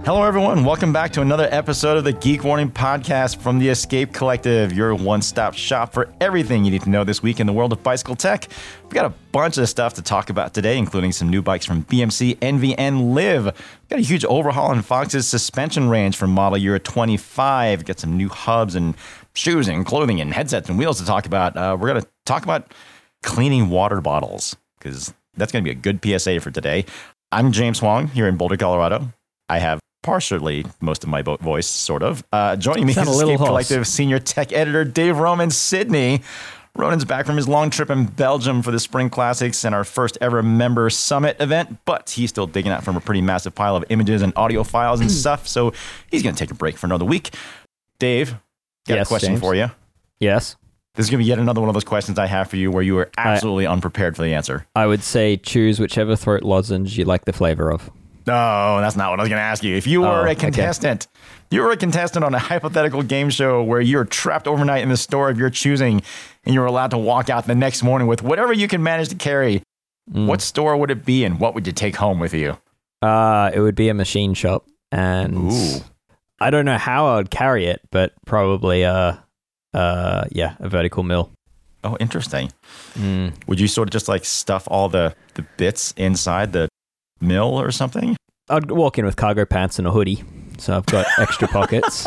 Hello, everyone. Welcome back to another episode of the Geek Warning Podcast from the Escape Collective, your one-stop shop for everything you need to know this week in the world of bicycle tech. We've got a bunch of stuff to talk about today, including some new bikes from BMC, Envy, and Liv. We've got a huge overhaul in Fox's suspension range for model year 25. We've got some new hubs and shoes and clothing and headsets and wheels to talk about. We're going to talk about cleaning water bottles, because that's going to be a good PSA for today. I'm James Huang here in Boulder, Colorado. I have partially most of my voice, sort of. Joining me is Escape Collective Senior Tech Editor Dave Roman, Sydney. Ronan's back from his long trip in Belgium for the Spring Classics and our first ever member summit event, but he's still digging out from a pretty massive pile of images and audio files and stuff, so he's going to take a break for another week. Dave, got a question for you. Yes. This is going to be yet another one of those questions I have for you where you are absolutely unprepared for the answer. I would say choose whichever throat lozenge you like the flavor of. No, that's not what I was going to ask you. If you were a contestant, you were a contestant on a hypothetical game show where you're trapped overnight in the store of your choosing and you're allowed to walk out the next morning with whatever you can manage to carry, what store would it be and what would you take home with you? It would be a machine shop, and I don't know how I would carry it, but probably a vertical mill. Oh, interesting. Would you sort of just like stuff all the bits inside the mill or something? I'd walk in with cargo pants and a hoodie, so I've got extra pockets.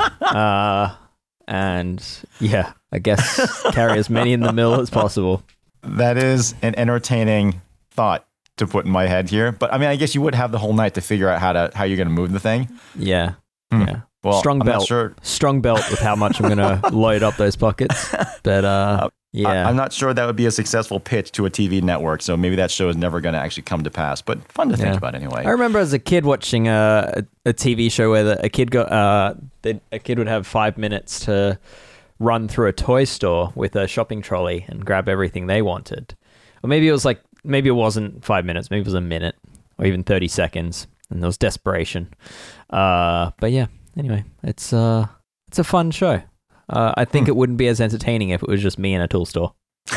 And yeah, I guess carry as many in the mill as possible. That is an entertaining thought to put in my head here, but I mean, I guess you would have the whole night to figure out how you're going to move the thing. Yeah. Yeah. Well, strong I'm belt. not sure. Strong belt with how much I'm going to load up those pockets. But yeah, I'm not sure that would be a successful pitch to a TV network, so maybe that show is never going to actually come to pass, but fun to think about anyway. I remember as a kid watching a TV show where a kid would have 5 minutes to run through a toy store with a shopping trolley and grab everything they wanted. Or maybe it wasn't 5 minutes, maybe it was a minute or even 30 seconds, and there was desperation. But yeah, anyway, it's a fun show. I think it wouldn't be as entertaining if it was just me in a tool store.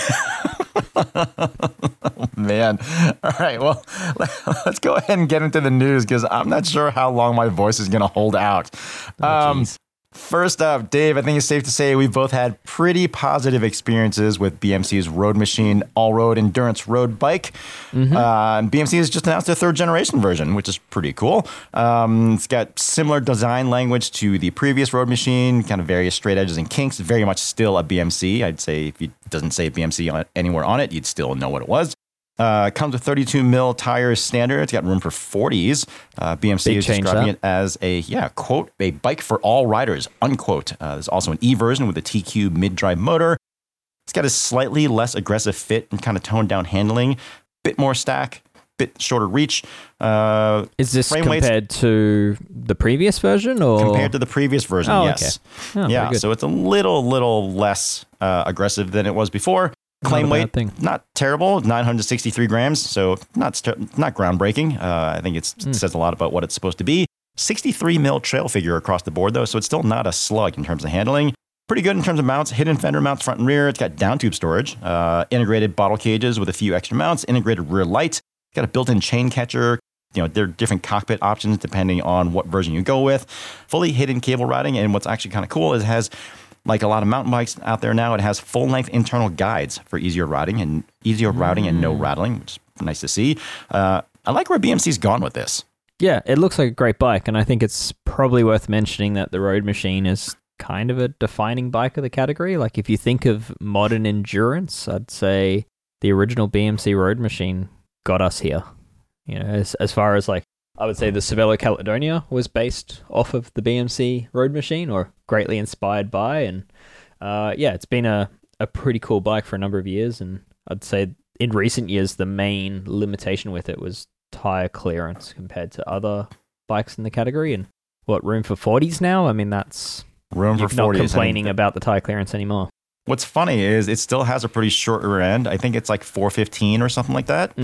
Man. All right. Well, let's go ahead and get into the news because I'm not sure how long my voice is going to hold out. First up, Dave, I think it's safe to say we've both had pretty positive experiences with BMC's Road Machine all-road endurance road bike. BMC has just announced their third generation version, which is pretty cool. It's got similar design language to the previous Road Machine, kind of various straight edges and kinks, very much still a BMC. I'd say if it doesn't say BMC anywhere on it, you'd still know what it was. Comes with 32 mil tires standard. It's got room for 40s. BMC is describing it as quote, a bike for all riders, unquote. There's also an E version with a TQ mid-drive motor. It's got a slightly less aggressive fit and kind of toned down handling, bit more stack, bit shorter reach. Is this compared to the previous version? Or compared to the previous version, yes. Okay. Yeah, so it's a little less aggressive than it was before. Claim weight, not terrible, 963 grams, so not groundbreaking. I think it says a lot about what it's supposed to be. 63 mil trail figure across the board, though, so it's still not a slug in terms of handling. Pretty good in terms of mounts, hidden fender mounts front and rear. It's got down tube storage, integrated bottle cages with a few extra mounts, integrated rear light. It's got a built-in chain catcher. There are different cockpit options depending on what version you go with. Fully hidden cable routing, and what's actually kind of cool is it has, like a lot of mountain bikes out there now, it has full-length internal guides for easier routing and no rattling, which is nice to see. I like where BMC's gone with this. Yeah, it looks like a great bike, and I think it's probably worth mentioning that the Road Machine is kind of a defining bike of the category. Like, if you think of modern endurance, I'd say the original BMC Road Machine got us here. As far as, like, I would say the Cervelo Caledonia was based off of the BMC Road Machine, or greatly inspired by, and it's been a pretty cool bike for a number of years, and I'd say in recent years the main limitation with it was tire clearance compared to other bikes in the category. And room for 40s now? I mean, that's room for 40s. Not complaining about the tire clearance anymore. What's funny is it still has a pretty short rear end. I think it's like 415 or something like that.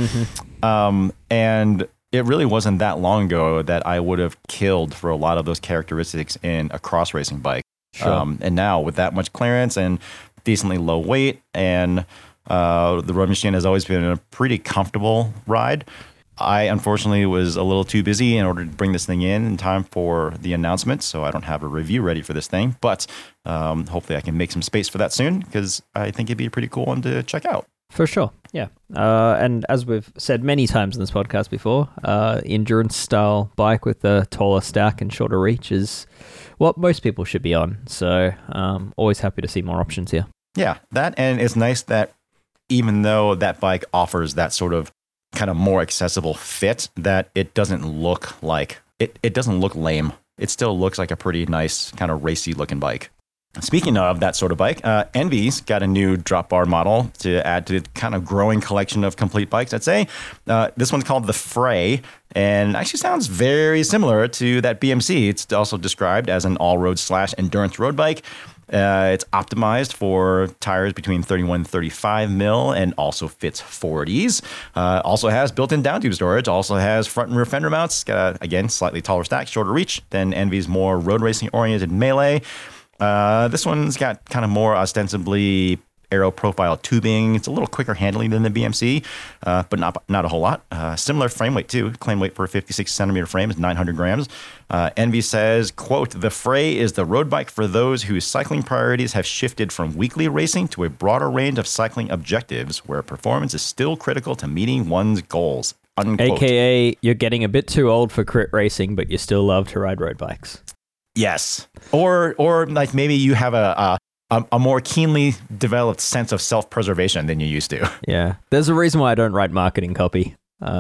And it really wasn't that long ago that I would have killed for a lot of those characteristics in a cross racing bike. Sure. And now with that much clearance and decently low weight, and the Road Machine has always been a pretty comfortable ride. I unfortunately was a little too busy in order to bring this thing in time for the announcement, so I don't have a review ready for this thing. But hopefully I can make some space for that soon, because I think it'd be a pretty cool one to check out. For sure, yeah. And as we've said many times in this podcast before, endurance-style bike with the taller stack and shorter reach is what most people should be on. So always happy to see more options here. Yeah, that, and it's nice that even though that bike offers that sort of kind of more accessible fit, that it doesn't look like, it doesn't look lame. It still looks like a pretty nice kind of racy looking bike. Speaking of that sort of bike, Envy's got a new drop bar model to add to the kind of growing collection of complete bikes, I'd say. This one's called the Fray, and actually sounds very similar to that BMC. It's also described as an all-road / endurance road bike. It's optimized for tires between 31 and 35 mil and also fits 40s. Also has built-in down tube storage. Also has front and rear fender mounts. Got a, again, slightly taller stack, shorter reach than Envy's more road racing oriented Melee. This one's got kind of more ostensibly aero profile tubing. It's a little quicker handling than the BMC, but not a whole lot. Similar frame weight too. Claim weight for a 56 centimeter frame is 900 grams. Envy says, quote, "The Fray is the road bike for those whose cycling priorities have shifted from weekly racing to a broader range of cycling objectives where performance is still critical to meeting one's goals." Unquote. AKA, you're getting a bit too old for crit racing, but you still love to ride road bikes. Yes. Or like maybe you have a more keenly developed sense of self-preservation than you used to. Yeah. There's a reason why I don't write marketing copy.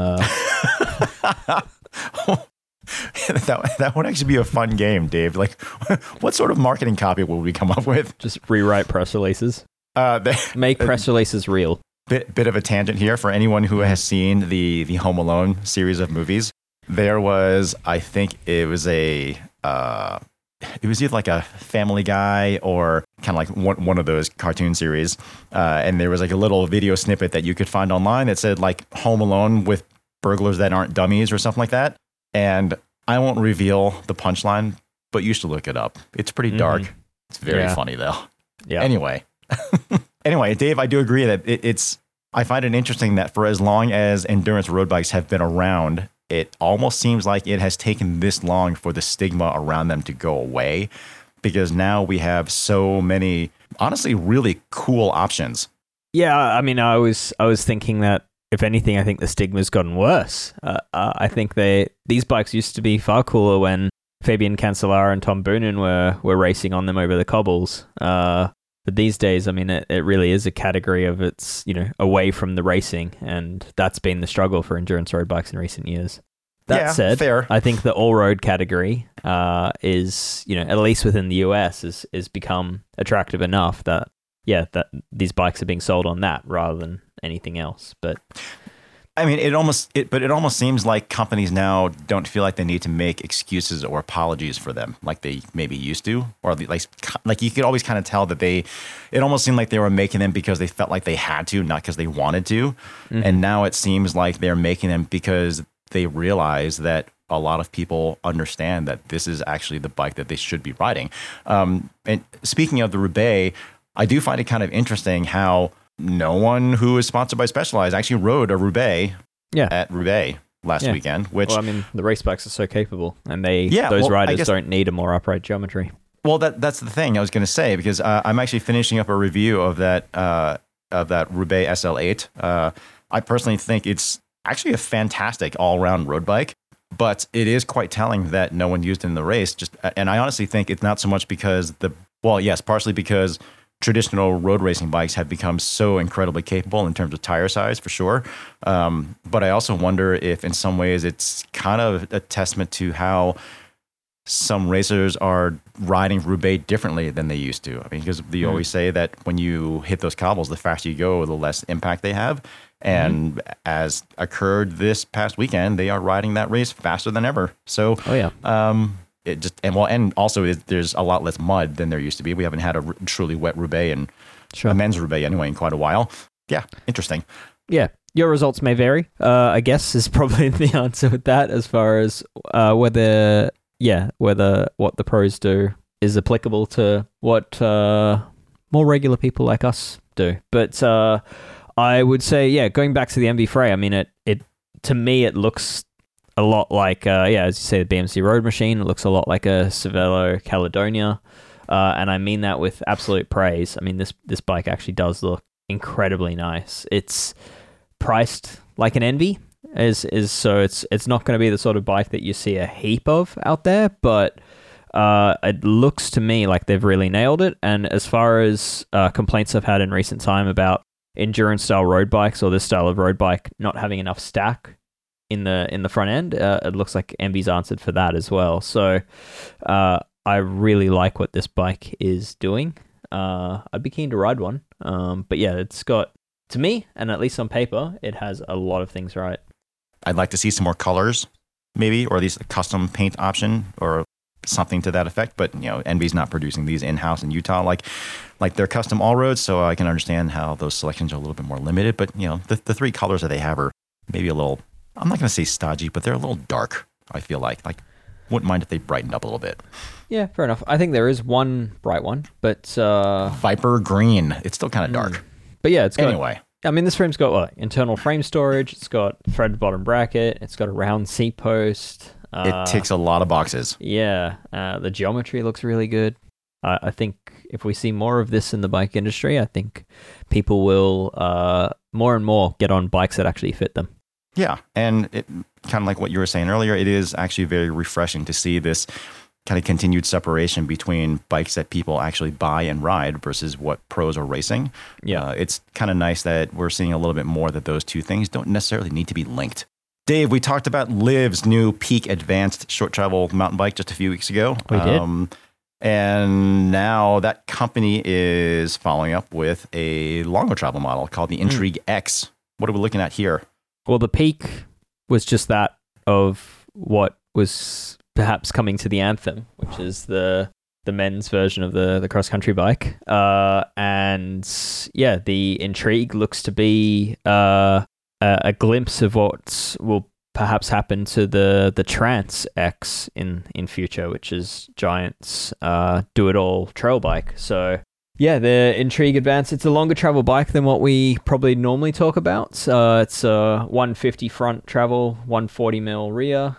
That would actually be a fun game, Dave. Like, what sort of marketing copy will we come up with? Just rewrite press releases. Make press releases real. Bit of a tangent here for anyone who has seen the Home Alone series of movies. There was, I think it was it was either like a Family Guy or kind of like one of those cartoon series. And there was like a little video snippet that you could find online that said like Home Alone with burglars that aren't dummies or something like that. And I won't reveal the punchline, but you should look it up. It's pretty dark. Mm-hmm. It's very funny though. Yeah. Anyway, Dave, I do agree that I find it interesting that for as long as endurance road bikes have been around, it almost seems like it has taken this long for the stigma around them to go away, because now we have so many, honestly, really cool options. Yeah, I mean, I was thinking that if anything, I think the stigma's gotten worse. I think these bikes used to be far cooler when Fabian Cancellara and Tom Boonen were racing on them over the cobbles. But these days, I mean, it really is a category of it's, away from the racing, and that's been the struggle for endurance road bikes in recent years. That said, fair. I think the all-road category is, at least within the US, is become attractive enough that these bikes are being sold on that rather than anything else. But I mean, it almost seems like companies now don't feel like they need to make excuses or apologies for them like they maybe used to, or like you could always kind of tell that it almost seemed like they were making them because they felt like they had to, not because they wanted to. Mm-hmm. And now it seems like they're making them because they realize that a lot of people understand that this is actually the bike that they should be riding. And speaking of the Roubaix, I do find it kind of interesting how no one who is sponsored by Specialized actually rode a Roubaix at Roubaix last weekend. Which, well, I mean, the race bikes are so capable, and those riders don't need a more upright geometry. Well, that's the thing I was going to say, because I'm actually finishing up a review of that Roubaix SL8. I personally think it's actually a fantastic all-around road bike, but it is quite telling that no one used it in the race. And I honestly think it's not so much because partially because traditional road racing bikes have become so incredibly capable in terms of tire size, for sure. But I also wonder if in some ways it's kind of a testament to how some racers are riding Roubaix differently than they used to. I mean, because you always say that when you hit those cobbles, the faster you go, the less impact they have. And as occurred this past weekend, they are riding that race faster than ever. So, and also there's a lot less mud than there used to be. We haven't had a truly wet Roubaix and a men's Roubaix anyway in quite a while. Yeah, interesting. Yeah, your results may vary. I guess is probably the answer with that, as far as whether what the pros do is applicable to what more regular people like us do. But I would say, going back to the MV Fray, I mean, it to me, it looks a lot like, as you say, the BMC Road Machine. It looks a lot like a Cervelo Caledonia. And I mean that with absolute praise. I mean, this bike actually does look incredibly nice. It's priced like an Envy, so it's not going to be the sort of bike that you see a heap of out there, but it looks to me like they've really nailed it. And as far as complaints I've had in recent time about endurance style road bikes or this style of road bike not having enough stack in the front end, it looks like Envy's answered for that as well. So I really like what this bike is doing. I'd be keen to ride one. But yeah, it's got, to me, and at least on paper, it has a lot of things right. I'd like to see some more colors, maybe, or at least a custom paint option or something to that effect. But, Envy's not producing these in-house in Utah like their custom all-roads, so I can understand how those selections are a little bit more limited. But, the three colors that they have are maybe a little, I'm not going to say stodgy, but they're a little dark, I feel like. Like, wouldn't mind if they brightened up a little bit. Yeah, fair enough. I think there is one bright one, but... Viper green. It's still kind of dark. But yeah, it's got... Anyway. I mean, this frame's got internal frame storage. It's got threaded bottom bracket. It's got a round seat post. It ticks a lot of boxes. Yeah. The geometry looks really good. I think if we see more of this in the bike industry, I think people will more and more get on bikes that actually fit them. Yeah, and it kind of like what you were saying earlier, it is actually very refreshing to see this kind of continued separation between bikes that people actually buy and ride versus what pros are racing. Yeah, it's kind of nice that we're seeing a little bit more that those two things don't necessarily need to be linked. Dave, we talked about Liv's new Peak Advanced short travel mountain bike just a few weeks ago. We did. And now that company is following up with a longer travel model called the Intrigue X. What are we looking at here? Well, the Peak was just that of what was perhaps coming to the Anthem, which is the men's version of the cross-country bike. And yeah, the Intrigue looks to be a glimpse of what will perhaps happen to the Trance X in future, which is Giant's do-it-all trail bike. So yeah, the Intrigue Advance, it's a longer travel bike than what we probably normally talk about. It's a 150 front travel, 140 mil rear,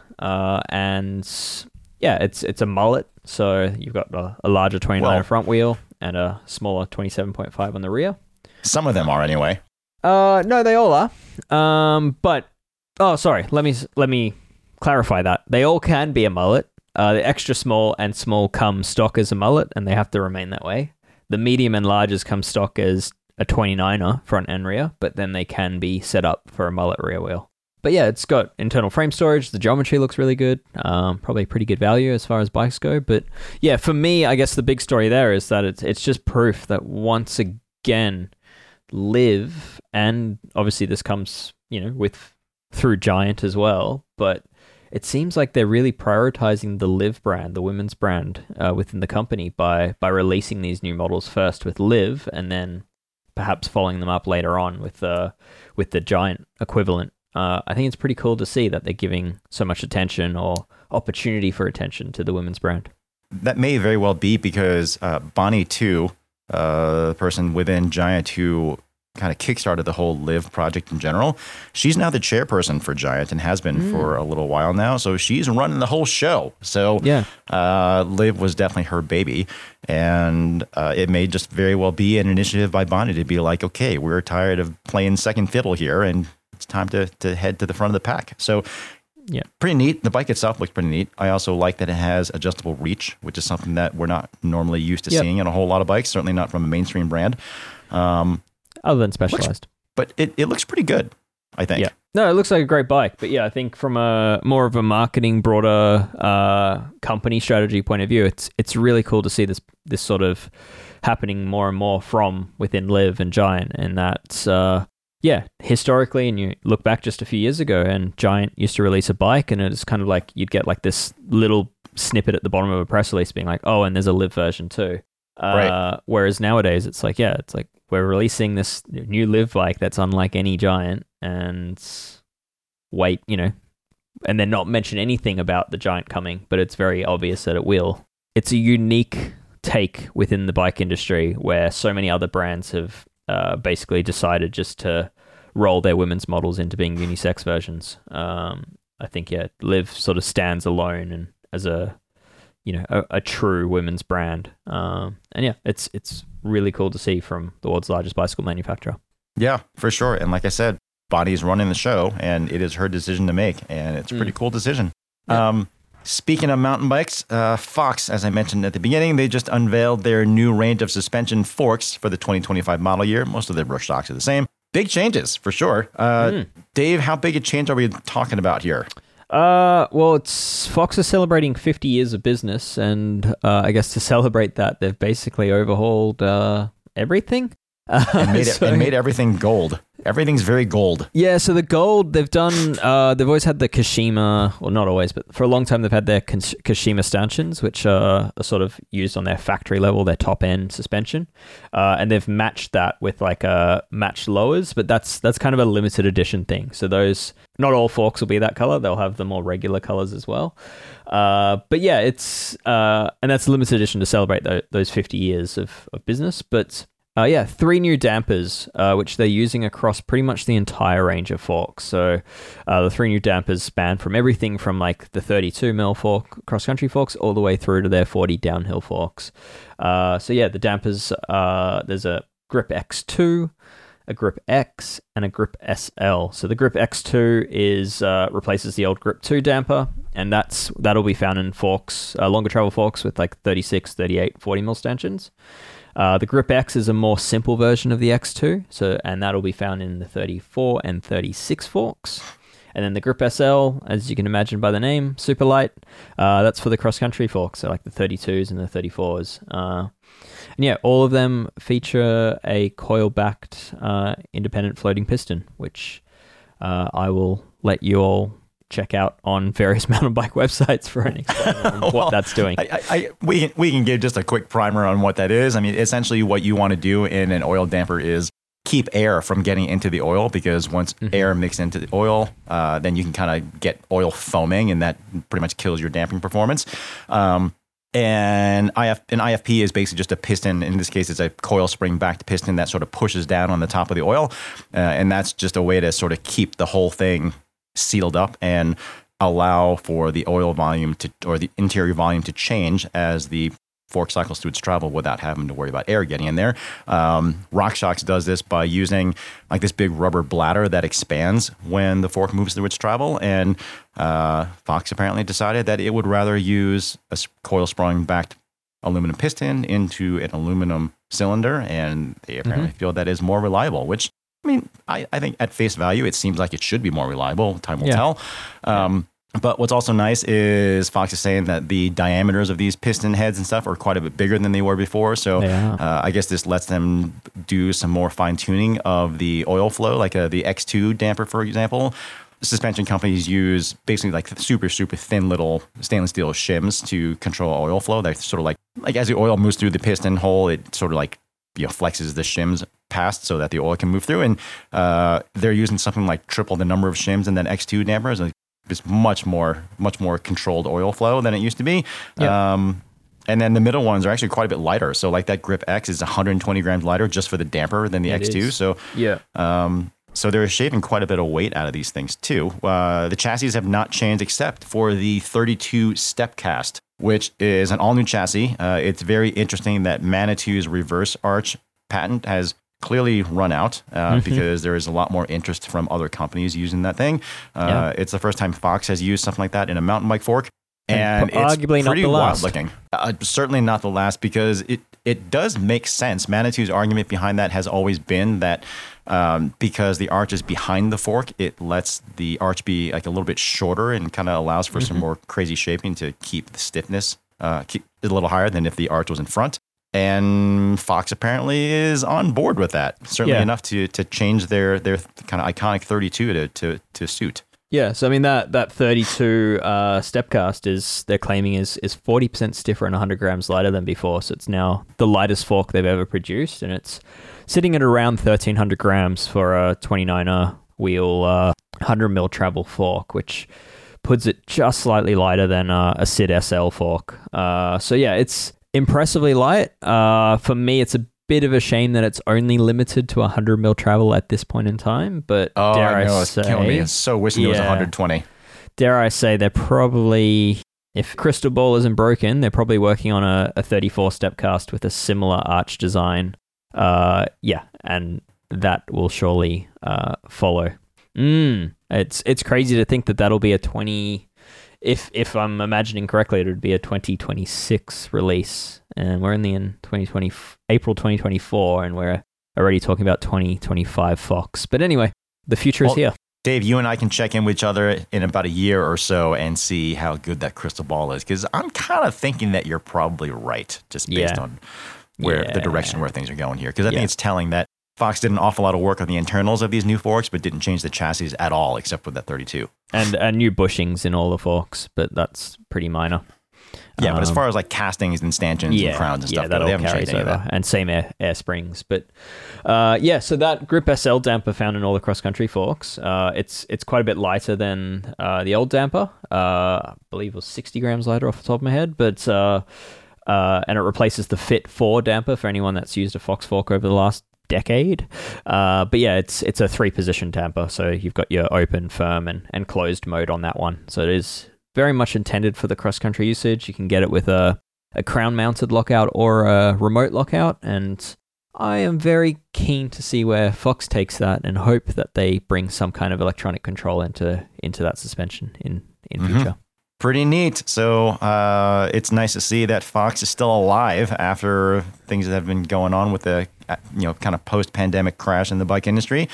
and yeah, it's a mullet. So you've got a larger 29 front wheel and a smaller 27.5 on the rear. Some of them are anyway. No, they all are. But sorry, let me clarify that. They all can be a mullet. The extra small and small come stock as a mullet, and they have to remain that way. The medium and larges come stock as a 29er front and rear, but then they can be set up for a mullet rear wheel. But yeah, it's got internal frame storage. The geometry looks really good. Probably pretty good value as far as bikes go. But yeah, for me, I guess the big story there is that it's just proof that once again, Liv, and obviously this comes, through Giant as well, but it seems like they're really prioritizing the Liv brand, the women's brand within the company by releasing these new models first with Liv and then perhaps following them up later on with the Giant equivalent. I think it's pretty cool to see that they're giving so much attention or opportunity for attention to the women's brand. That may very well be because Bonnie too, the person within Giant who kind of kickstarted the whole Liv project in general, she's now the chairperson for Giant and has been for a little while now. So she's running the whole show. So yeah, Liv was definitely her baby. And it may just very well be an initiative by Bonnie to be like, okay, we're tired of playing second fiddle here and it's time to head to the front of the pack. So yeah, pretty neat. The bike itself looks pretty neat. I also like that it has adjustable reach, which is something that we're not normally used to seeing in a whole lot of bikes, certainly not from a mainstream brand. Other than Specialized. But it looks pretty good, I think. Yeah. No, it looks like a great bike. But yeah, I think from a more of a marketing, broader company strategy point of view, it's really cool to see this sort of happening more and more from within Liv and Giant. And that's, historically, and you look back just a few years ago, and Giant used to release a bike, and it's kind of like you'd get like this little snippet at the bottom of a press release being like, oh, and there's a Liv version too. Right. Whereas nowadays, it's like we're releasing this new Liv bike that's unlike any Giant, and and then not mention anything about the Giant coming, but it's very obvious that it will. It's a unique take within the bike industry where so many other brands have basically decided just to roll their women's models into being unisex versions. I think Liv sort of stands alone and as a true women's brand. And yeah, it's really cool to see from the world's largest bicycle manufacturer. Yeah, for sure. And like I said, Bonnie's running the show, and it is her decision to make, and it's a pretty cool decision. Yeah. Speaking of mountain bikes, Fox, as I mentioned at the beginning, they just unveiled their new range of suspension forks for the 2025 model year. Most of the brush stocks are the same. Big changes, for sure. Dave, how big a change are we talking about here? Well, Fox is celebrating 50 years of business, and I guess to celebrate that, they've basically overhauled everything. And made everything gold. Everything's very gold. Yeah, so the gold, they've always had the Kashima, well, not always, but for a long time they've had their Kashima stanchions, which are sort of used on their factory level, their top-end suspension. And they've matched that with like matched lowers, but that's kind of a limited edition thing. So not all forks will be that color. They'll have the more regular colors as well. But yeah, and that's a limited edition to celebrate those 50 years of business. But 3 new dampers, which they're using across pretty much the entire range of forks. So the 3 new dampers span from everything from like the 32mm fork, cross-country forks, all the way through to their 40 downhill forks. The dampers, there's a Grip X2, a Grip X, and a Grip SL. So the Grip X2 replaces the old Grip 2 damper, and that'll be found in forks, longer travel forks with like 36, 38, 40mm stanchions. The Grip X is a more simple version of the X2, and that'll be found in the 34 and 36 forks. And then the Grip SL, as you can imagine by the name, super light. That's for the cross-country forks, so like the 32s and the 34s. And yeah, all of them feature a coil-backed independent floating piston, which I will let you all check out on various mountain bike websites for an example of what that's doing. We can give just a quick primer on what that is. I mean, essentially what you want to do in an oil damper is keep air from getting into the oil, because once air mixes into the oil, then you can kind of get oil foaming, and that pretty much kills your damping performance. And an IFP is basically just a piston. In this case, it's a coil spring backed piston that sort of pushes down on the top of the oil. And that's just a way to sort of keep the whole thing sealed up and allow for the oil volume or the interior volume to change as the fork cycles through its travel without having to worry about air getting in there. RockShox does this by using like this big rubber bladder that expands when the fork moves through its travel. And Fox apparently decided that it would rather use a coil spring backed aluminum piston into an aluminum cylinder, and they apparently feel that is more reliable, which, I mean, I think at face value, it seems like it should be more reliable. Time will tell. But what's also nice is Fox is saying that the diameters of these piston heads and stuff are quite a bit bigger than they were before. So I guess this lets them do some more fine tuning of the oil flow, like the X2 damper, for example. Suspension companies use basically like super, super thin little stainless steel shims to control oil flow. They're sort of like as the oil moves through the piston hole, it sort of like flexes the shims past so that the oil can move through. And they're using something like triple the number of shims in that X2 dampers. It's much more controlled oil flow than it used to be. And then the middle ones are actually quite a bit lighter. So like that Grip X is 120 grams lighter just for the damper than the X2. So so they're shaving quite a bit of weight out of these things too. The chassis have not changed except for the 32 Stepcast, which is an all-new chassis. It's very interesting that Manitou's reverse arch patent has clearly run out because there is a lot more interest from other companies using that thing. It's the first time Fox has used something like that in a mountain bike fork. And it's arguably pretty not the wild last. Looking. Certainly not the last, because it does make sense. Manitou's argument behind that has always been that because the arch is behind the fork, it lets the arch be like a little bit shorter and kind of allows for some more crazy shaping to keep the stiffness keep it a little higher than if the arch was in front. And Fox apparently is on board with that, certainly enough to change their kind of iconic 32 to suit. Yeah, so I mean that 32 Stepcast they're claiming is 40% stiffer and 100 grams lighter than before. So it's now the lightest fork they've ever produced, and it's sitting at around 1,300 grams for a 29er wheel 100mm travel fork, which puts it just slightly lighter than a SID SL fork. So yeah, it's impressively light. For me, it's a bit of a shame that it's only limited to 100 mil travel at this point in time, but dare I know, say, it's killing me. It's so wishing it was 120. Dare I say, they're probably, if Crystal Ball isn't broken, they're probably working on a 34 step cast with a similar arch design. And that will surely follow. It's crazy to think that that'll be a 20. If I'm imagining correctly, it would be a 2026 release, and we're only in April 2024, and we're already talking about 2025 Fox. But anyway, the future is here. Dave, you and I can check in with each other in about a year or so and see how good that crystal ball is, because I'm kind of thinking that you're probably right, just based on where the direction where things are going here. Because I think it's telling that Fox did an awful lot of work on the internals of these new forks, but didn't change the chassis at all, except for that 32. And new bushings in all the forks, but that's pretty minor. Yeah, but as far as like castings and stanchions and crowns and stuff, they haven't changed any of that. And same air springs. But so that Grip SL damper found in all the cross-country forks, it's quite a bit lighter than the old damper. I believe it was 60 grams lighter off the top of my head, but and it replaces the Fit 4 damper for anyone that's used a Fox fork over the last decade. But yeah, it's a 3-position damper, so you've got your open, firm, and closed mode on that one. So it is very much intended for the cross-country usage. You can get it with a crown-mounted lockout or a remote lockout, and I am very keen to see where Fox takes that and hope that they bring some kind of electronic control into that suspension in future. Pretty neat. So it's nice to see that Fox is still alive after things that have been going on with the kind of post-pandemic crash in the bike industry.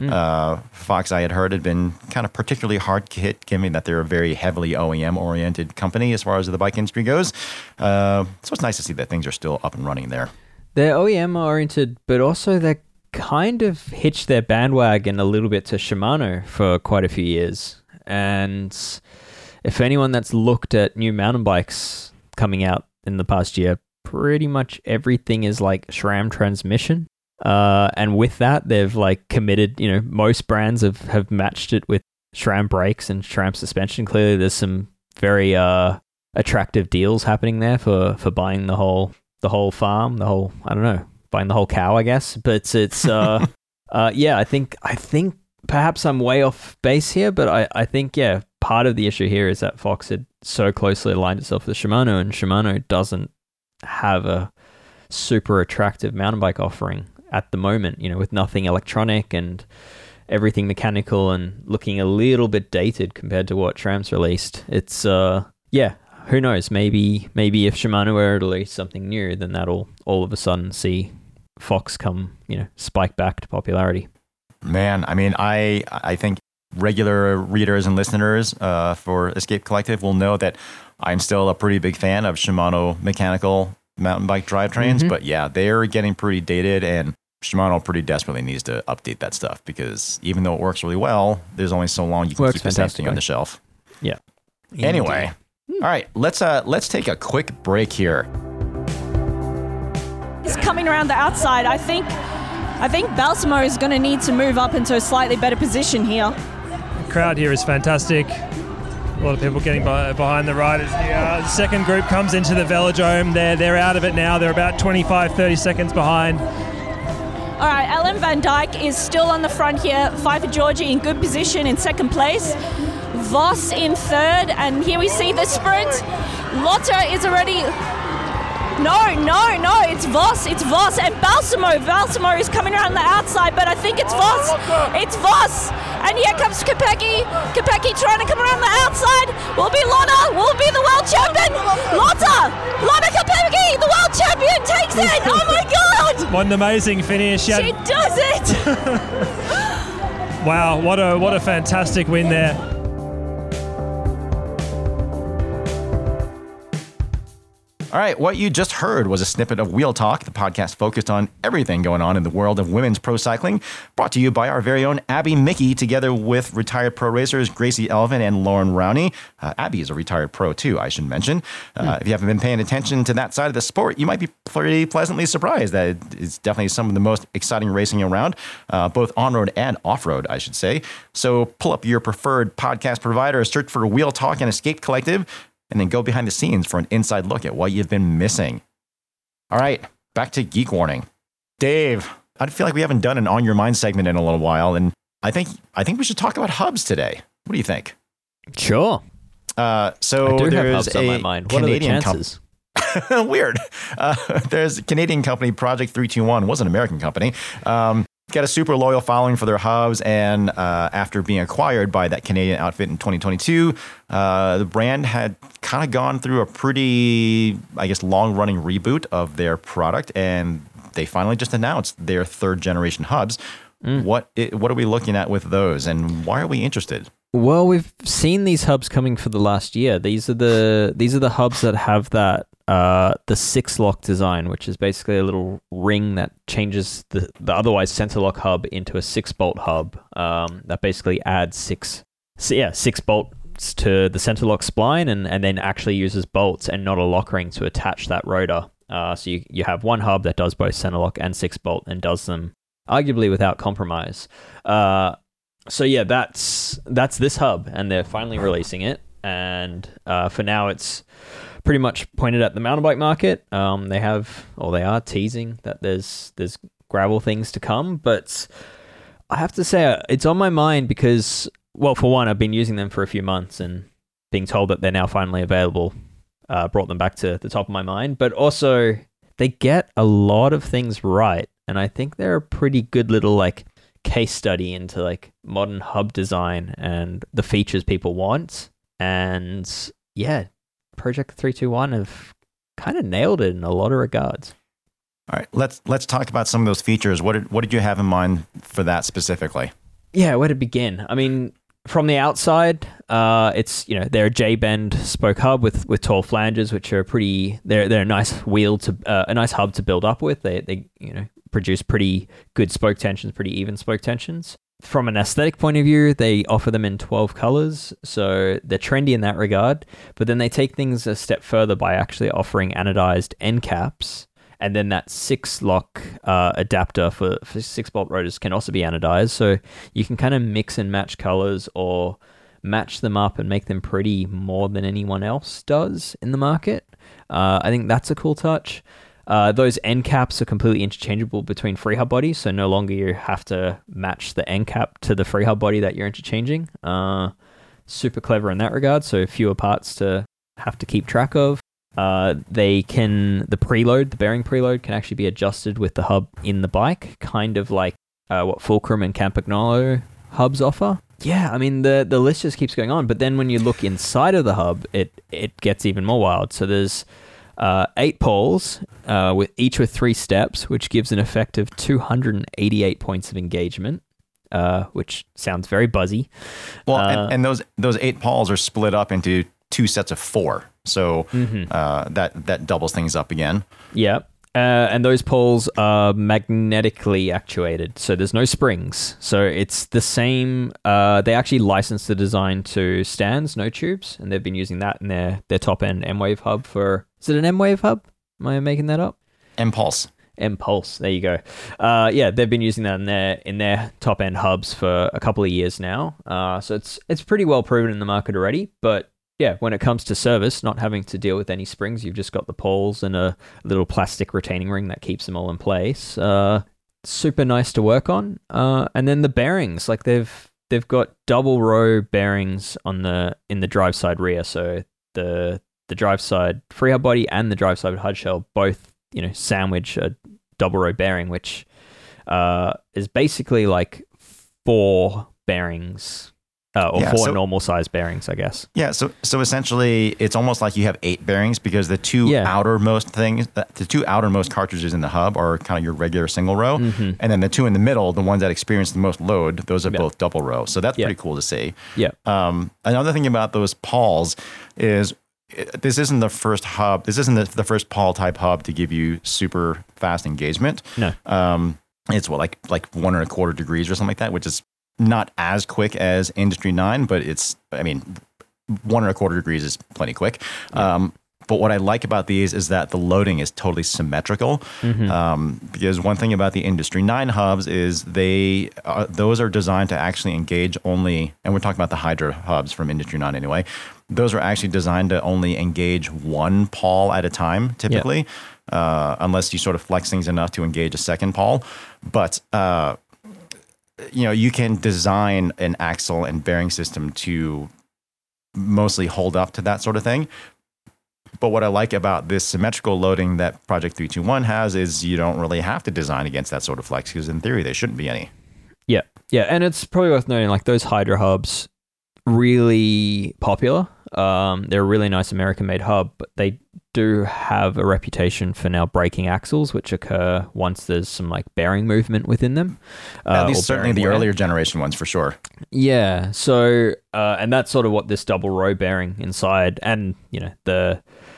Fox, I had heard, had been kind of particularly hard hit, given that they're a very heavily OEM-oriented company as far as the bike industry goes. So it's nice to see that things are still up and running there. They're OEM-oriented, but also they're kind of hitched their bandwagon a little bit to Shimano for quite a few years. And if anyone that's looked at new mountain bikes coming out in the past year, pretty much everything is like SRAM transmission. And with that, they've like committed, most brands have matched it with SRAM brakes and SRAM suspension. Clearly there's some very attractive deals happening there for buying the whole farm, buying the whole cow, I guess. But it's, I think perhaps I'm way off base here, but I think, part of the issue here is that Fox had so closely aligned itself with Shimano, and Shimano doesn't have a super attractive mountain bike offering at the moment, with nothing electronic and everything mechanical and looking a little bit dated compared to what SRAM's released. It's, who knows? Maybe if Shimano were to release something new, then that'll all of a sudden see Fox come, spike back to popularity. Man, I mean, I think regular readers and listeners for Escape Collective will know that I'm still a pretty big fan of Shimano mechanical mountain bike drivetrains, but yeah, they're getting pretty dated, and Shimano pretty desperately needs to update that stuff, because even though it works really well, there's only so long you can keep the same thing on the shelf. Yeah. Anyway, all right, let's take a quick break here. It's coming around the outside. I think Balsamo is going to need to move up into a slightly better position here. The crowd here is fantastic. A lot of people getting behind the riders here. The second group comes into the Velodrome. They're out of it now. They're about 25-30 seconds behind. All right, Ellen Van Dyke is still on the front here. Pfeiffer Georgie in good position in second place. Voss in third, and here we see the sprint. Lotta is already... No, it's Voss, and Balsamo is coming around the outside, but I think it's Voss, and here comes Kopecky trying to come around the outside. Will be the world champion, Lotta Kopecky, the world champion, takes it. Oh my God, what an amazing finish. She does it. Wow, what a fantastic win there. All right, what you just heard was a snippet of Wheel Talk, the podcast focused on everything going on in the world of women's pro cycling, brought to you by our very own Abby Mickey, together with retired pro racers Gracie Elvin and Lauren Rowney. Abby is a retired pro too, I should mention. If you haven't been paying attention to that side of the sport, you might be pretty pleasantly surprised that it's definitely some of the most exciting racing around, both on-road and off-road, I should say. So pull up your preferred podcast provider, search for Wheel Talk and Escape Collective, and then go behind the scenes for an inside look at what you've been missing. All right, back to Geek Warning. Dave, I feel like we haven't done an On Your Mind segment in a little while, and I think we should talk about hubs today. What do you think? Sure. So I do have there's hubs on my mind. What are the chances? Weird. There's a Canadian company, Project 321, was an American company. Got a super loyal following for their hubs, and after being acquired by that Canadian outfit in 2022, the brand had kind of gone through a pretty, I guess, long-running reboot of their product, and they finally just announced their third-generation hubs. What are we looking at with those, and why are we interested? Well, we've seen these hubs coming for the last year. These are the hubs that have that the 6-lock design, which is basically a little ring that changes the otherwise center lock hub into a 6-bolt hub. That basically adds 6 bolts to the center lock spline, and then actually uses bolts and not a lock ring to attach that rotor. So you have one hub that does both center lock and 6-bolt and does them arguably without compromise. So yeah, that's this hub, and they're finally releasing it. And for now, it's pretty much pointed at the mountain bike market. They are teasing that there's gravel things to come, but I have to say it's on my mind because, well, for one, I've been using them for a few months, and being told that they're now finally available brought them back to the top of my mind. But also, they get a lot of things right, and I think they're a pretty good little case study into modern hub design and the features people want. And yeah, Project 321 have kind of nailed it in a lot of regards. All right, let's talk about some of those features. What did you have in mind for that specifically? Yeah, where to begin? I mean, from the outside, it's they're a J-bend spoke hub with tall flanges, which are they're a nice a nice hub to build up with. They produce pretty good spoke tensions, pretty even spoke tensions. From an aesthetic point of view, they offer them in 12 colors, so they're trendy in that regard. But then they take things a step further by actually offering anodized end caps, and then that 6-lock adapter for 6-bolt rotors can also be anodized. So you can kind of mix and match colors or match them up and make them pretty more than anyone else does in the market. I think that's a cool touch. Those end caps are completely interchangeable between free hub bodies, so no longer you have to match the end cap to the free hub body that you're interchanging. Super clever in that regard, so fewer parts to have to keep track of. The bearing preload can actually be adjusted with the hub in the bike, kind of like what Fulcrum and Campagnolo hubs offer. Yeah, I mean, the list just keeps going on, but then when you look inside of the hub, it gets even more wild. So there's 8 poles, with 3 steps, which gives an effective 288 points of engagement, which sounds very buzzy. Well, and those 8 poles are split up into 2 sets of 4, so that doubles things up again. Yeah. And those poles are magnetically actuated, so there's no springs. So it's the same. They actually licensed the design to Stans, no tubes, and they've been using that in their top end M-Wave hub for. Is it an M-Wave hub? Am I making that up? M-Pulse. M-Pulse. There you go. Yeah, they've been using that in their top end hubs for a couple of years now. So it's pretty well proven in the market already, but. Yeah, when it comes to service, not having to deal with any springs, you've just got the poles and a little plastic retaining ring that keeps them all in place. Super nice to work on. And then the bearings, they've got double row bearings in the drive side rear. So the drive side free hub body and the drive side hub shell both sandwich a double row bearing, which is basically 4 bearings. Four normal size bearings, I guess. Yeah, so essentially, it's almost like you have 8 bearings because the two outermost cartridges in the hub are kind of your regular single row, and then the 2 in the middle, the ones that experience the most load, those are both double row. So that's pretty cool to see. Yeah. Another thing about those pawls is this isn't the first hub. This isn't the first pawl type hub to give you super fast engagement. No. It's like 1.25 degrees or something like that, which is not as quick as Industry 9, but 1.25 degrees is plenty quick. Yeah. But what I like about these is that the loading is totally symmetrical. Because one thing about the Industry 9 hubs is those are designed to actually engage only, and we're talking about the Hydra hubs from Industry 9 anyway. Those are actually designed to only engage one pawl at a time, typically. unless you sort of flex things enough to engage a second pawl. But you can design an axle and bearing system to mostly hold up to that sort of thing. But what I like about this symmetrical loading that Project 321 has is you don't really have to design against that sort of flex, because in theory there shouldn't be any. Yeah, and it's probably worth noting, like, those Hydra hubs, really popular. They're a really nice American-made hub, but they do have a reputation for now breaking axles, which occur once there's some like bearing movement within them. At least certainly the earlier generation ones, for sure. Yeah. So, and that's sort of what this double row bearing inside, and the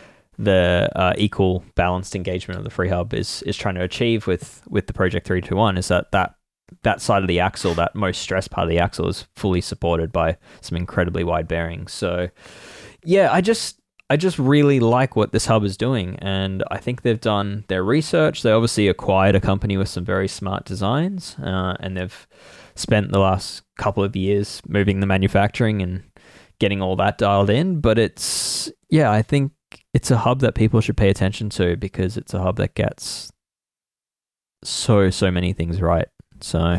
equal balanced engagement of the free hub is trying to achieve with the Project 321, is that side of the axle, that most stressed part of the axle, is fully supported by some incredibly wide bearings. So, yeah, I just really like what this hub is doing, and I think they've done their research. They obviously acquired a company with some very smart designs, and they've spent the last couple of years moving the manufacturing and getting all that dialed in. But I think it's a hub that people should pay attention to, because it's a hub that gets so many things right. So,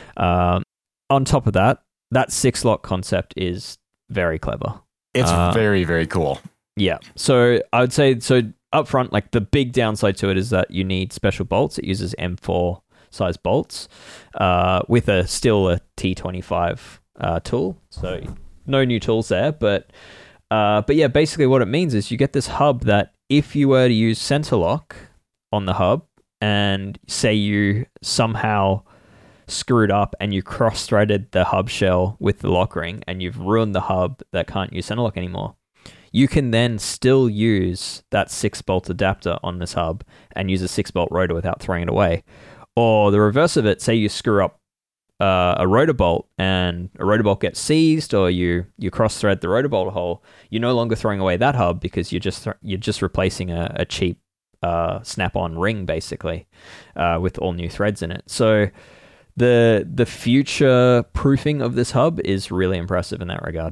on top of that 6-lock concept is very clever. It's very, very cool. Yeah. So I would say, up front, like, the big downside to it is that you need special bolts. It uses M4 size bolts with still a T25 tool. So no new tools there. But yeah, basically what it means is you get this hub that if you were to use center lock on the hub, and say you somehow screwed up and you cross-threaded the hub shell with the lock ring, and you've ruined the hub that can't use center lock anymore, you can then still use that 6-bolt adapter on this hub and use a 6-bolt rotor without throwing it away. Or the reverse of it, say you screw up a rotor bolt and a rotor bolt gets seized, or you cross-thread the rotor bolt hole, you're no longer throwing away that hub, because you're just replacing a cheap snap-on ring, basically, with all new threads in it. So the future proofing of this hub is really impressive in that regard.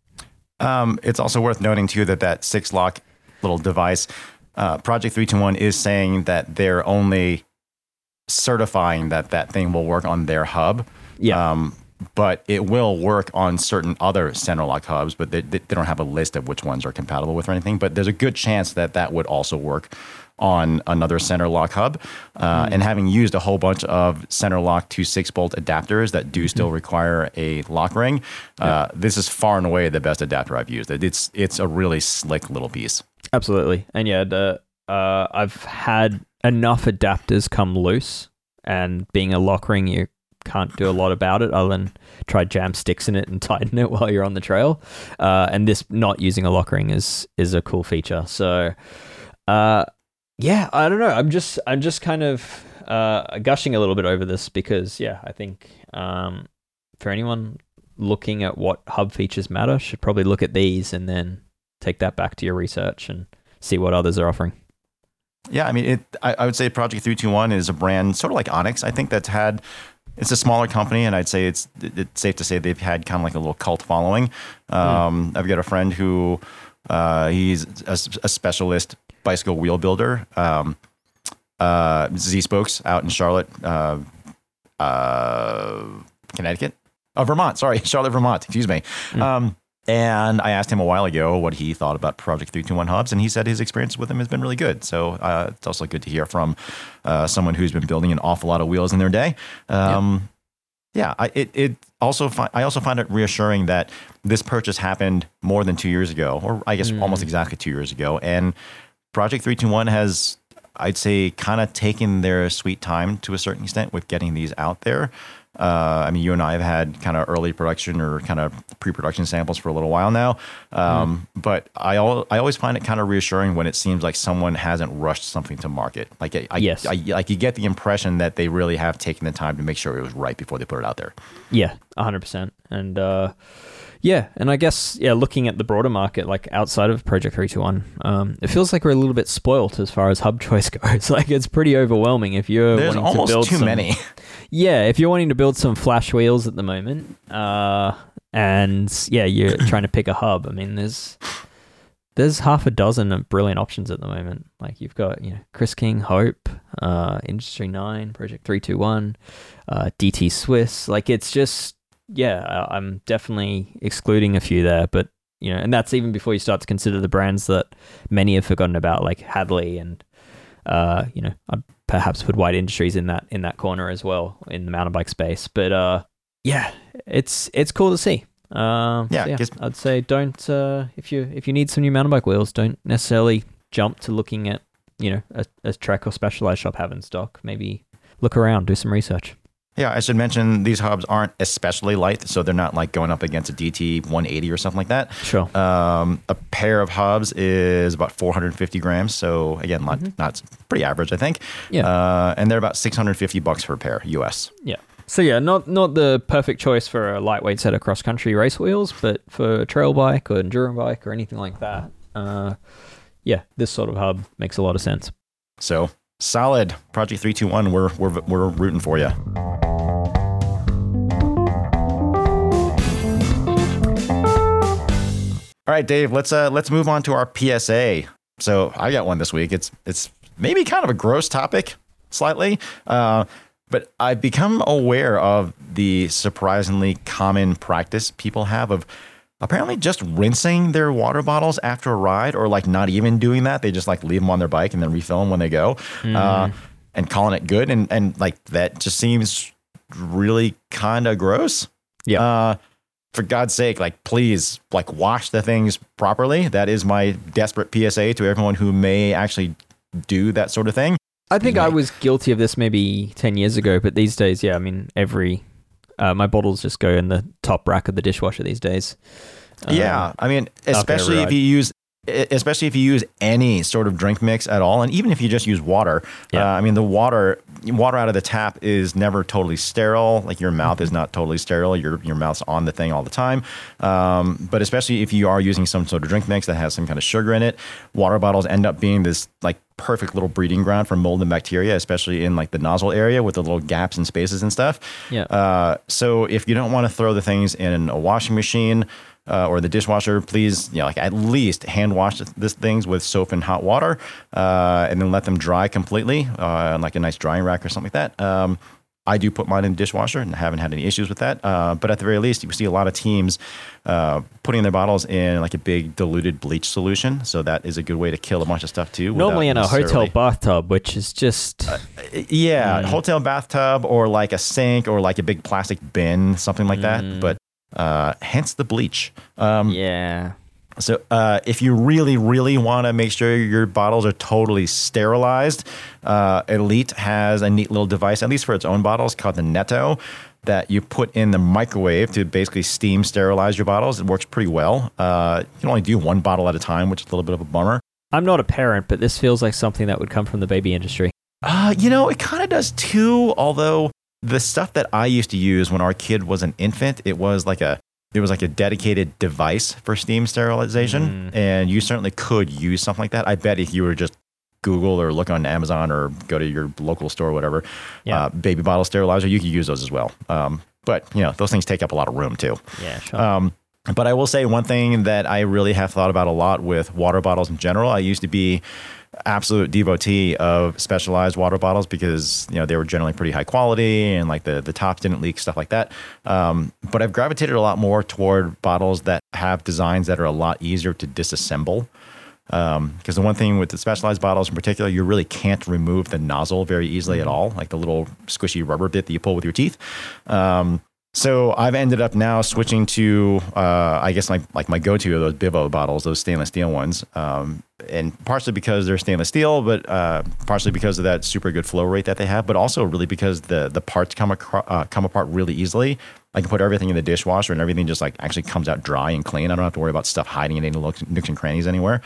It's also worth noting too that 6-lock little device, Project 321 is saying that they're only certifying that thing will work on their hub. Yeah. But it will work on certain other center lock hubs, but they don't have a list of which ones are compatible with or anything. But there's a good chance that would also work on another center lock hub. And having used a whole bunch of center lock to 6-bolt adapters that do still require a lock ring, this is far and away the best adapter I've used. It's a really slick little piece. Absolutely. And yeah, I've had enough adapters come loose, and being a lock ring, you can't do a lot about it other than try jam sticks in it and tighten it while you're on the trail. And this not using a lock ring is a cool feature. So, yeah, I don't know. I'm just kind of gushing a little bit over this, because I think for anyone looking at what hub features matter, should probably look at these and then take that back to your research and see what others are offering. Yeah, I mean, I would say Project 321 is a brand sort of like Onyx. I think it's a smaller company, and I'd say it's safe to say they've had kind of like a little cult following. I've got a friend who he's a specialist bicycle wheel builder, Z-Spokes out in Charlotte, Connecticut. Oh, Vermont. Sorry, Charlotte, Vermont. Excuse me. And I asked him a while ago what he thought about Project 321 hubs, and he said his experience with them has been really good. So it's also good to hear from someone who's been building an awful lot of wheels in their day. Yeah, I also find it reassuring that this purchase happened more than 2 years ago, or I guess almost exactly 2 years ago. And Project 321 has, I'd say, kind of taken their sweet time to a certain extent with getting these out there. I mean, you and I have had kind of early production or kind of pre-production samples for a little while now. But I always find it kind of reassuring when it seems like someone hasn't rushed something to market. Like, like you get the impression that they really have taken the time to make sure it was right before they put it out there. Yeah, 100%. And and I guess, looking at the broader market, like outside of Project 321, it feels like we're a little bit spoilt as far as hub choice goes. Like, it's pretty overwhelming if you're There's wanting almost to build too many. Yeah, if you're wanting to build some flash wheels at the moment, and you're trying to pick a hub. I mean, there's there's half a dozen of brilliant options at the moment. Like you've got, Chris King, Hope, Industry 9, Project 321, DT Swiss. Like it's just, I'm definitely excluding a few there, but and that's even before you start to consider the brands that many have forgotten about, like Hadley and I'd perhaps put White Industries in that corner as well in the mountain bike space. But it's cool to see. I'd say don't if you need some new mountain bike wheels, don't necessarily jump to looking at a Trek or Specialized shop have in stock. Maybe look around, do some research. Yeah, I should mention these hubs aren't especially light, so they're not like going up against a DT 180 or something like that. Sure. A pair of hubs is about 450 grams, so again, not pretty average, I think. Yeah. And they're about $650 per pair, US. Yeah. So not the perfect choice for a lightweight set of cross-country race wheels, but for a trail bike or enduro bike or anything like that, this sort of hub makes a lot of sense. So solid, Project 321. We're rooting for you. All right, Dave. Let's move on to our PSA. So I got one this week. It's maybe kind of a gross topic, slightly. But I've become aware of the surprisingly common practice people have of apparently just rinsing their water bottles after a ride, or like not even doing that. They just like leave them on their bike and then refill them when they go, and calling it good. And like that just seems really kind of gross. Yeah. For God's sake, like please, like wash the things properly. That is my desperate PSA to everyone who may actually do that sort of thing. I think I was guilty of this maybe 10 years ago, but these days, my bottles just go in the top rack of the dishwasher these days. I mean, especially if you use any sort of drink mix at all, and even if you just use water. I mean, the water out of the tap is never totally sterile. Like your mouth is not totally sterile. Your mouth's on the thing all the time. But especially if you are using some sort of drink mix that has some kind of sugar in it, water bottles end up being this like perfect little breeding ground for mold and bacteria, especially in like the nozzle area with the little gaps and spaces and stuff. Yeah. So if you don't want to throw the things in a washing machine or the dishwasher, please, like at least hand wash these things with soap and hot water, and then let them dry completely on like a nice drying rack or something like that. I do put mine in the dishwasher and haven't had any issues with that. But at the very least, you see a lot of teams putting their bottles in like a big diluted bleach solution. So that is a good way to kill a bunch of stuff too. Normally in a hotel bathtub, which is just... hotel bathtub or like a sink or like a big plastic bin, something like that. But hence the bleach. So if you really, really want to make sure your bottles are totally sterilized, Elite has a neat little device, at least for its own bottles, called the Netto, that you put in the microwave to basically steam sterilize your bottles. It works pretty well. You can only do one bottle at a time, which is a little bit of a bummer. I'm not a parent, but this feels like something that would come from the baby industry. It kind of does too, although the stuff that I used to use when our kid was an infant, it was like a dedicated device for steam sterilization, and you certainly could use something like that. I bet if you were just Google or look on Amazon or go to your local store or whatever, baby bottle sterilizer, you could use those as well. But those things take up a lot of room too. Yeah, sure. But I will say one thing that I really have thought about a lot with water bottles in general. I used to be absolute devotee of Specialized water bottles because they were generally pretty high quality and like the tops didn't leak, stuff like that. But I've gravitated a lot more toward bottles that have designs that are a lot easier to disassemble. Because the one thing with the Specialized bottles in particular, you really can't remove the nozzle very easily at all, like the little squishy rubber bit that you pull with your teeth. So I've ended up now switching to, I guess my go-to are those Bivo bottles, those stainless steel ones. And partially because they're stainless steel, but partially because of that super good flow rate that they have, but also really because the parts come apart really easily. I can put everything in the dishwasher and everything just like actually comes out dry and clean. I don't have to worry about stuff hiding in any nooks and crannies anywhere.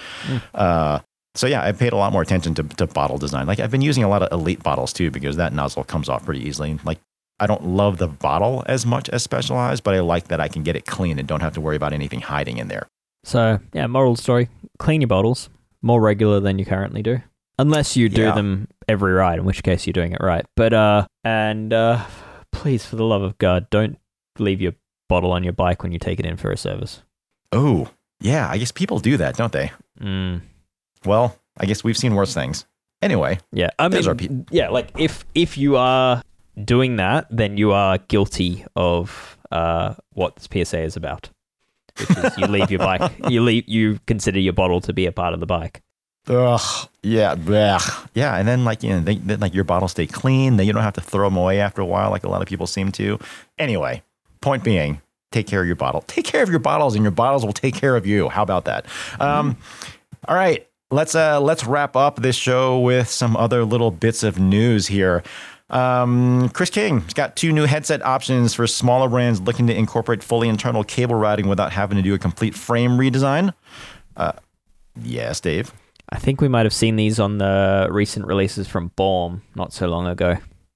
So yeah, I've paid a lot more attention to bottle design. Like I've been using a lot of Elite bottles too, because that nozzle comes off pretty easily. Like I don't love the bottle as much as Specialized, but I like that I can get it clean and don't have to worry about anything hiding in there. So yeah, moral of the story, clean your bottles more regular than you currently do. Unless you do them every ride, in which case you're doing it right. But please, for the love of God, don't leave your bottle on your bike when you take it in for a service. Oh, Yeah, I guess people do that, don't they? Well, I guess we've seen worse things. Anyway. Yeah, I mean, like if you are doing that, then you are guilty of what this PSA is about, which is you leave your bike, you consider your bottle to be a part of the bike. Ugh, yeah, blech. Yeah, and then then like your bottles stay clean. Then you don't have to throw them away after a while, like a lot of people seem to. Anyway, point being, take care of your bottle. Take care of your bottles, and your bottles will take care of you. How about that? All right, let's wrap up this show with some other little bits of news here. Chris King's got 2 new headset options for smaller brands looking to incorporate fully internal cable routing without having to do a complete frame redesign. Yes, Dave. I think we might have seen these on the recent releases from Baum not so long ago.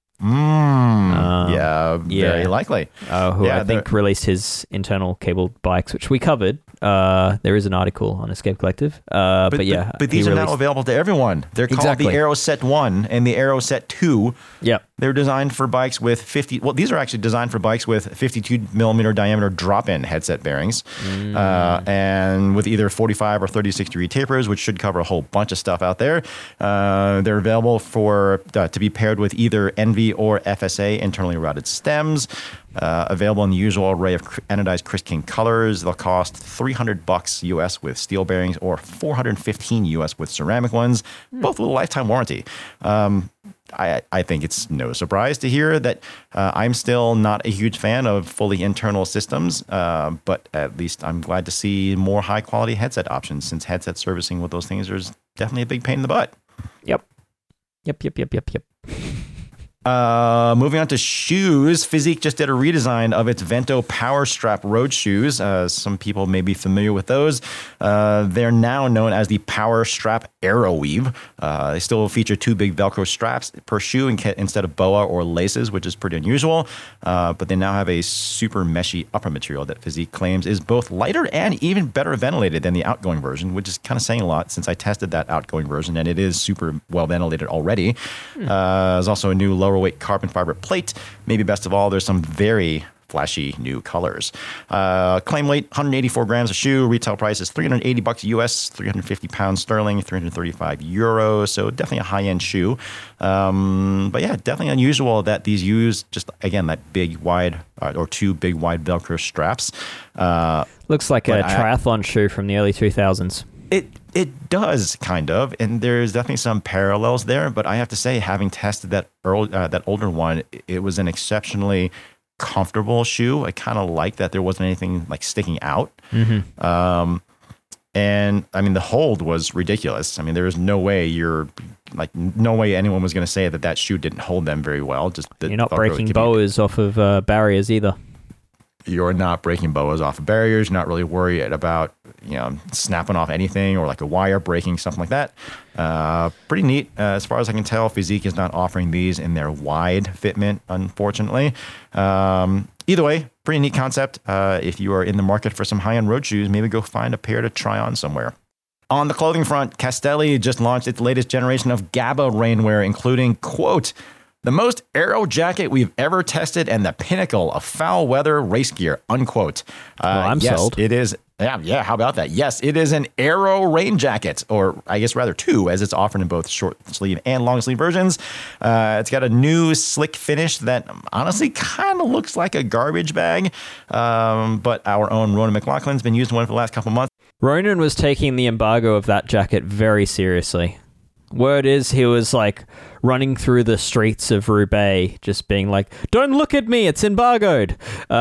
Yeah, very likely. Who I think released his internal cable bikes, which we covered. There is an article on Escape Collective. But these are now available to everyone. They're called the AeroSet 1 and the AeroSet 2. Yep. They're designed for bikes with these are actually designed for bikes with 52 millimeter diameter drop-in headset bearings, and with either 45 or 36 degree tapers, which should cover a whole bunch of stuff out there. They're available to be paired with either NV or FSA internally routed stems. Available in the usual array of anodized Chris King colors. They'll cost $300 US with steel bearings or $415 US with ceramic ones, both with a lifetime warranty. I think it's no surprise to hear that I'm still not a huge fan of fully internal systems, but at least I'm glad to see more high quality headset options, since headset servicing with those things is definitely a big pain in the butt. Yep. Moving on to shoes, Physique just did a redesign of its Vento Power Strap road shoes. Some people may be familiar with those. They're now known as the Power Strap Aeroweave. They still feature 2 big Velcro straps per shoe instead of BOA or laces, which is pretty unusual. But they now have a super meshy upper material that Physique claims is both lighter and even better ventilated than the outgoing version, which is kind of saying a lot since I tested that outgoing version and it is super well ventilated already. There's also a new lower weight carbon fiber plate. Maybe best of all, there's some very flashy new colors. Claim weight 184 grams a shoe. Retail price is $380 US, 350 pounds sterling, 335 euros. So definitely a high-end shoe. But yeah, definitely unusual that these use just, again, that big wide or 2 big wide Velcro straps. Looks like a triathlon shoe from the early 2000s. It does, kind of, and there's definitely some parallels there. But I have to say, having tested that older one, it was an exceptionally comfortable shoe. I kind of like that there wasn't anything like sticking out. And I mean, the hold was ridiculous. I mean, there is no way anyone was going to say that shoe didn't hold them very well. You're not breaking boas off of barriers either. You're not breaking boas off of barriers. You're not really worried about, snapping off anything or like a wire breaking, something like that. Pretty neat. As far as I can tell, Physique is not offering these in their wide fitment, unfortunately. Either way, pretty neat concept. If you are in the market for some high-end road shoes, maybe go find a pair to try on somewhere. On the clothing front, Castelli just launched its latest generation of GABA rainwear, including, quote, the most aero jacket we've ever tested and the pinnacle of foul weather race gear, unquote. I'm sold. It is. Yeah. How about that? Yes, it is an aero rain jacket, or I guess rather 2, as it's offered in both short sleeve and long sleeve versions. It's got a new slick finish that honestly kind of looks like a garbage bag. But our own Ronan McLaughlin's been using one for the last couple months. Ronan was taking the embargo of that jacket very seriously. Word is he was like running through the streets of Roubaix, just being like, "Don't look at me, it's embargoed."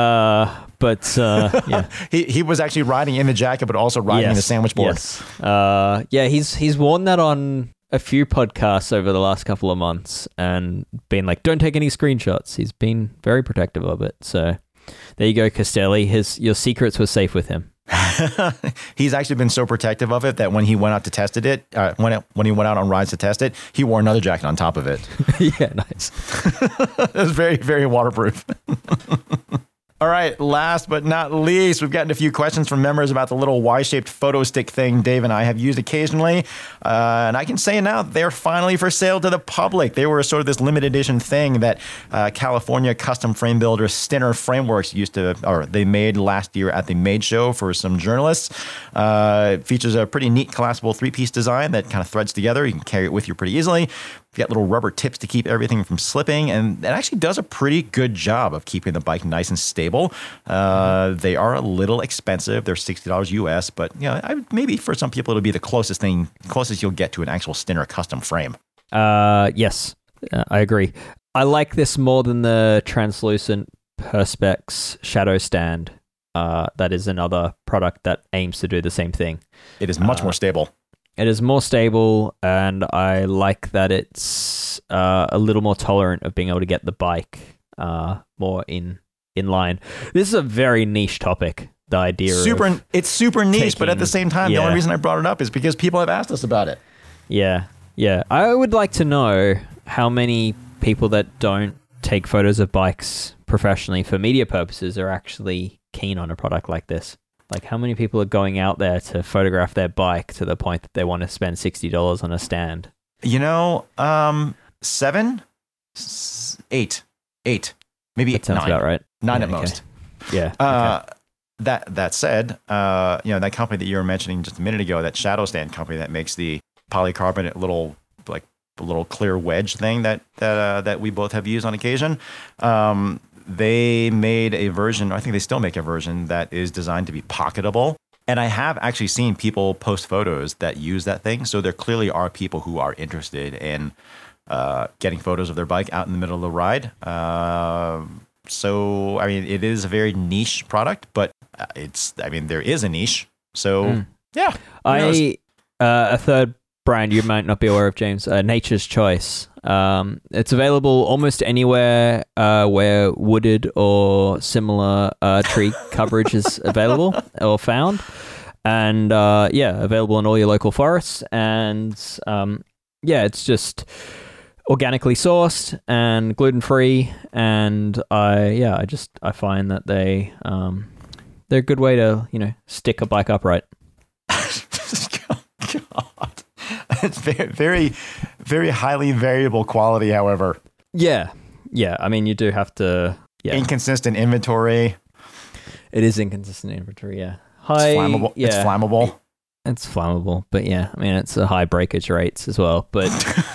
Yeah, he was actually riding in the jacket, but also riding in the sandwich board. Yes, he's worn that on a few podcasts over the last couple of months, and been like, "Don't take any screenshots." He's been very protective of it. So there you go, Castelli. Your secrets were safe with him. He's actually been so protective of it that when he went out to test it, when he went out on rides to test it, he wore another jacket on top of it. Yeah, nice. It was very, very waterproof. All All right, last but not least, we've gotten a few questions from members about the little Y-shaped photo stick thing Dave and I have used occasionally. And I can say now they're finally for sale to the public. They were sort of this limited edition thing that California custom frame builder Stinner Frameworks they made last year at the Made Show for some journalists. It features a pretty neat collapsible 3-piece design that kind of threads together. You can carry it with you pretty easily. You got little rubber tips to keep everything from slipping, and it actually does a pretty good job of keeping the bike nice and stable. They are a little expensive. They're $60 US, but maybe for some people it'll be the closest you'll get to an actual Stinner custom frame. Yes, I agree. I like this more than the translucent Perspex shadow stand. That is another product that aims to do the same thing. It is much more stable. It is more stable, and I like that it's a little more tolerant of being able to get the bike more in line. This is a very niche topic, the idea it's super niche, but at the same time, the only reason I brought it up is because people have asked us about it. Yeah. I would like to know how many people that don't take photos of bikes professionally for media purposes are actually keen on a product like this. Like, how many people are going out there to photograph their bike to the point that they want to spend $60 on a stand? 7, 8, maybe that sounds 9. About right. 9 at most. Yeah. That said, that company that you were mentioning just a minute ago, that Shadow Stand company that makes the polycarbonate little clear wedge thing that we both have used on occasion. They made a version, I think they still make a version that is designed to be pocketable. And I have actually seen people post photos that use that thing. So there clearly are people who are interested in getting photos of their bike out in the middle of the ride. So, I mean, it is a very niche product, but there is a niche. So, yeah. A third brand you might not be aware of, James, Nature's Choice. It's available almost anywhere where wooded or similar tree coverage is available or found. And available in all your local forests. And it's just organically sourced and gluten-free. And I find that they're a good way to, stick a bike upright. God. It's very, very, very highly variable quality, however. Yeah. I mean, you do have to... Yeah. Inconsistent inventory. It is inconsistent inventory, yeah. It's flammable. Yeah. It's flammable. It's flammable, but yeah, I mean, it's a high breakage rates as well. But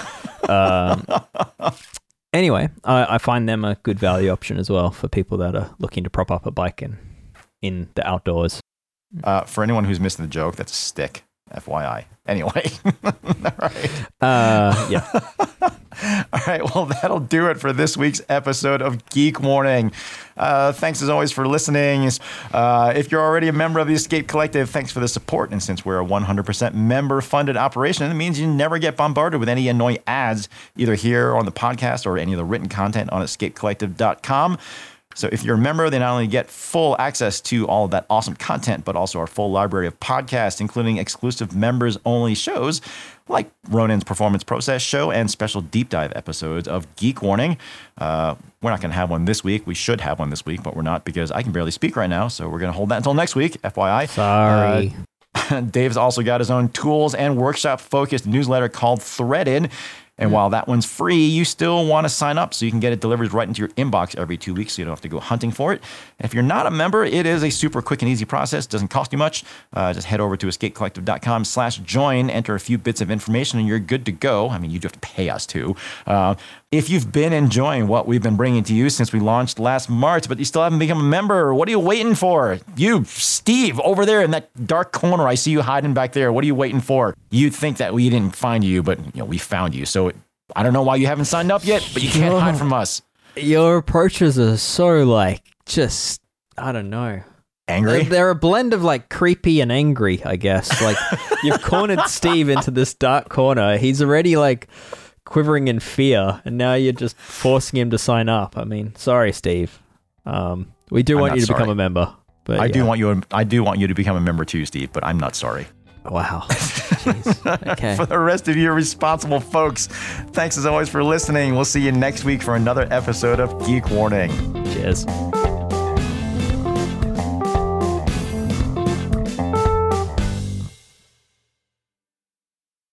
anyway, I find them a good value option as well for people that are looking to prop up a bike in the outdoors. For anyone who's missing the joke, that's a stick. FYI. Anyway. All right. Yeah. All right. Well, that'll do it for this week's episode of Geek Warning. Thanks as always for listening. If you're already a member of the Escape Collective, thanks for the support. And since we're a 100% member-funded operation, it means you never get bombarded with any annoying ads, either here on the podcast or any of the written content on escapecollective.com. So if you're a member, they not only get full access to all of that awesome content, but also our full library of podcasts, including exclusive members-only shows like Ronin's Performance Process Show and special deep dive episodes of Geek Warning. We're not going to have one this week. We should have one this week, but we're not because I can barely speak right now. So we're going to hold that until next week, FYI. Sorry. Dave's also got his own tools and workshop-focused newsletter called Threaded. And while that one's free, you still want to sign up so you can get it delivered right into your inbox every 2 weeks so you don't have to go hunting for it. And if you're not a member, it is a super quick and easy process. It doesn't cost you much. Just head over to escapecollective.com/join, enter a few bits of information, and you're good to go. I mean, you do have to pay us too. If you've been enjoying what we've been bringing to you since we launched last March, but you still haven't become a member, what are you waiting for? You, Steve, over there in that dark corner, I see you hiding back there. What are you waiting for? You'd think that we didn't find you, but we found you. So I don't know why you haven't signed up yet, but you can't hide from us. Your approaches are so I don't know. Angry? They're a blend of creepy and angry, I guess. You've cornered Steve into this dark corner. He's already quivering in fear, and now you're just forcing him to sign up. I mean, sorry, Steve. We do want you to become a member. But I do want you to become a member too, Steve, but I'm not sorry. Wow. Jeez. Okay. For the rest of you responsible folks, thanks as always for listening. We'll see you next week for another episode of Geek Warning. Cheers.